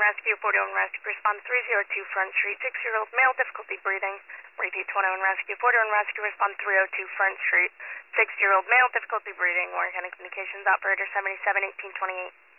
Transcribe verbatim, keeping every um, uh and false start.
Rescue, forty-one Rescue, respond three oh two Front Street, six-year-old male, difficulty breathing. Repeat, twenty-one Rescue, forty-one Rescue, respond three oh two Front Street, six-year-old male, difficulty breathing. Warren County Communications Operator seventy-seven eighteen twenty-eight.